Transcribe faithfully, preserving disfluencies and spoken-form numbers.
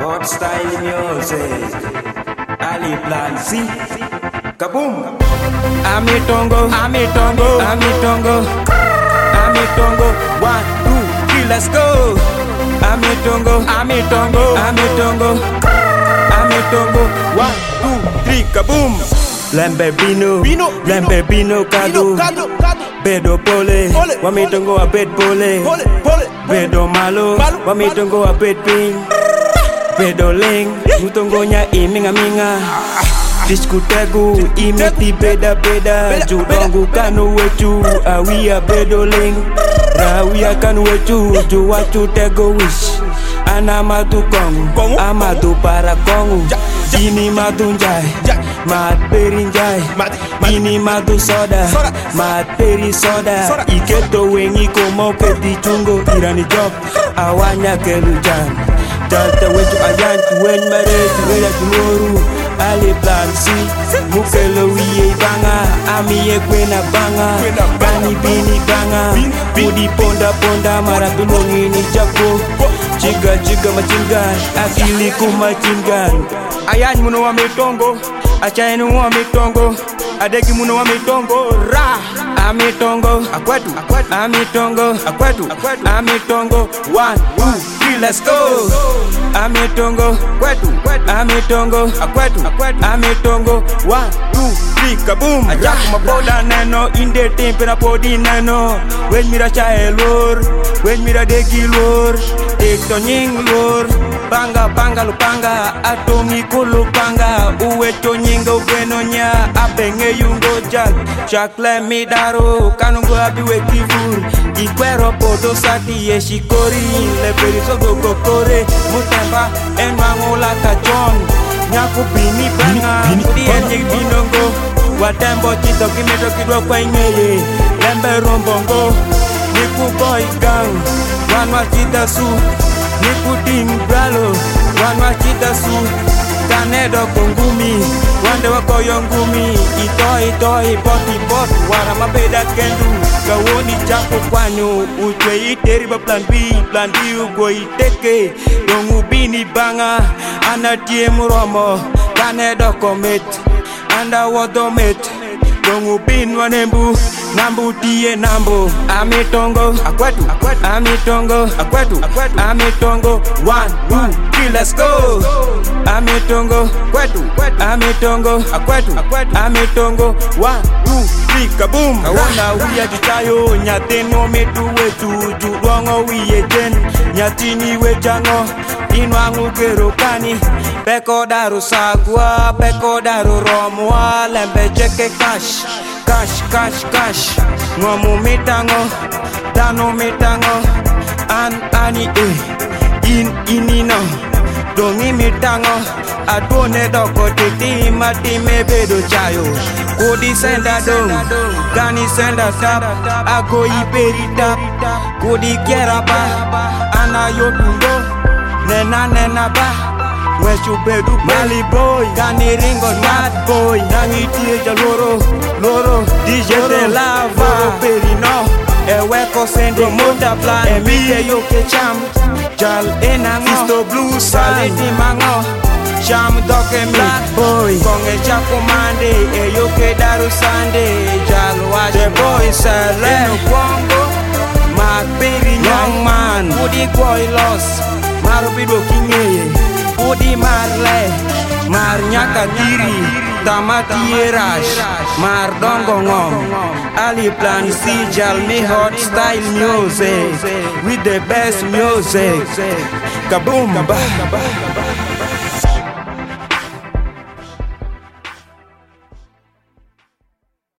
hot style music. Ali Plan C. Kaboom. Amitongo, Amitongo, Amitongo, Amitongo. One, two, three, let's go. Amitongo, Amitongo, Amitongo, Amitongo. One, two, three, kaboom. Lamberbino, Lamberbino, Kado, Bedo Pole, Wamitongo a bed pole, Bedo Malo, Wamitongo a bed ping, Bedo Ling, Mutongonya iminga minga, Diskutegu, imiti beda beda, Judongu kanu wechu, Awia Bedo Ling, Rawia kanu wechu, Juwachu tego wish, Anamatu kongu, Amatu para kongu, Ini madu njai, mat peri njai, ini madu soda, mat peri soda. Iketo wengi komo peti chungo irani job, awanya kelujan. Jalta wetu ayan tuwen mare tuwela tumoru. Ali Plan C, mukelo wiye banga, ami ye kwena banga, bani bini banga, budi ponda ponda maratulongi ni jago. Jiga jiga machingan, akili ku machingan. Ayan muno wa mitongo, achainu wa mitongo, adegi muno wa mitongo, ra. Amitongo, akwetu, amitongo, akwetu, amitongo. One, two, three, let's go. Amitongo, kwetu, amitongo, akwetu, amitongo. One, two, three, kaboom. Ajaku maboda neno, inde tempe na podi neno. Wen mira cha elor, wen mira degi lor, ekto nying lor. Banga banga lupanga, atomi kulupanga. Uwe to nyinga ubeno nya, abenge yungo jal. Chakle midaro, kanungo abiwe kivur. Ikwero poto sati yeshikori, leperi sogo kokore. Mutemba enwango laka John, nyaku bini banga. Udi enye binongo, watembo chito kimeto kidwa kwa ingeye. Lembe rombongo, niku boy gang, wanwa chita su. Niku ding bralo, wanwa chita su. Kanedo kongumi, wande wako yongumi. Ito ito ipoti pot, wara mabeda kendu. Kawoni chapo kwanyo, uchwe iteri ba plan B. Plan B ugo iteke, dongu bini banga. Anatie muromo, kanedo komit. Anda wadomit, dongu bin wanembu. Nambu tiye nambu. Amitongo, akwetu, amitongo, akwetu, amitongo. One, two, three, let's go. Amitongo, kwetu, amitongo, akwetu, amitongo. One, two, three, kaboom. Kawana wiya jichayo, nyateno metu wetu, judongo wiye jen, nyatini wechango, inwangu kerokani. Beko daru sagwa, beko daru romwa, lembe jeke cash. Cash, cash, cash. Ngomu mitango, dano mitango. An, ani, eh. In, inino. Dongi mitango. Adone doko titi mati mebedo chayo. Kodi senda dong, gani senda tap. Ago iperi tap. Kodi kiera ba. Ana yotundo. Nena nena ba. West you bedu Mali boy, Gani ringo mad boy. Nangi tie loro, loro D J de lava, perino. Ewe ko sende mota plan, emiye yoke cham. Jal enango, Sisto blue saliti mango. Cham doke black boy, konge chapo mande. E yoke daru sande, jal wash the boy sale. Eno kwongo, mak peri young man. Udi boy lost, marubido kingeye. Udi marle, mar nyaka diri, tamati rash, mar dongo ngom. Ali Plan C, Jalmi hot style music, with the best music. Kaboom, ba.